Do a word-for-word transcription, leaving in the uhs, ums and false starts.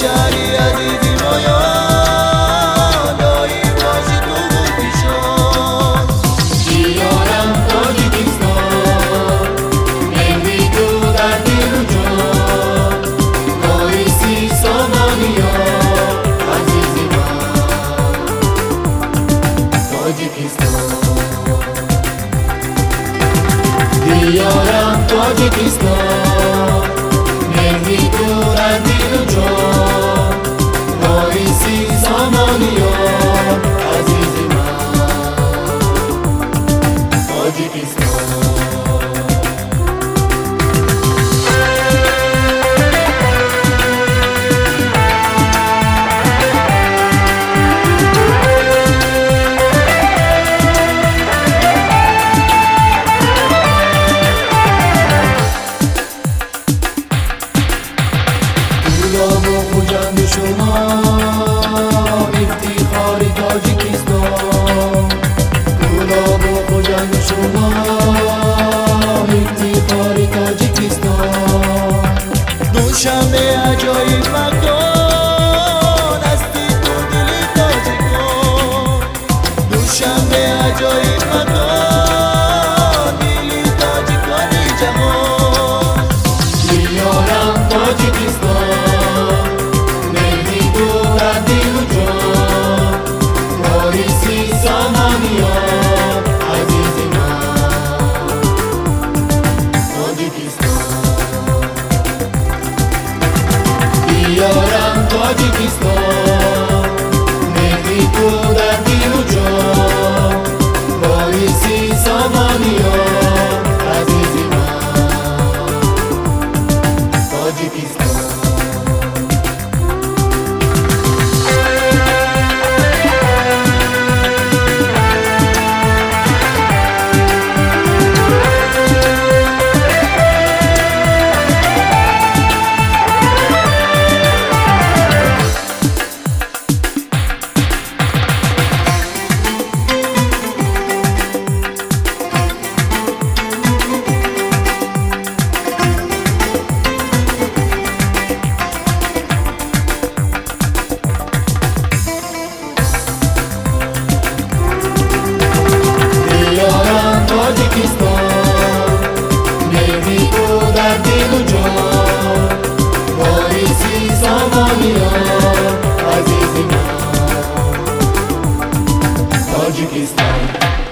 شهری عزیزی مایان دایی باشی تو بود پیشان دیارم تاجیکستان مهری تو در دل و جان رئیسی سامانیا عزیزی من تاجیکستان دیارم تاجیکستان مهری تو در دل و جان رئیسی سامانیا عزیزی من تاجیکستان گلاب و خوجند شما افتخار تاجیکستان گلاب و خوجند شما افتخار تاجیکستان دوشنبه عجایب مکان هستی تو دل تاجیکان دوشنبه عجایب مکان دل تاجیکانی جهان دیارم تاجیکستان مهری تو در دل و جان رئیسی سامانیا عزیزی من تاجیکستان دیارم تاجیکستان مهری تو در دل و جان رئیسی سامانیا عزیزی من تاجیکستان دیارم تاجیکستان مهری تو در دل و جان رئیسی سامانیا عزیزی من تاجیکستان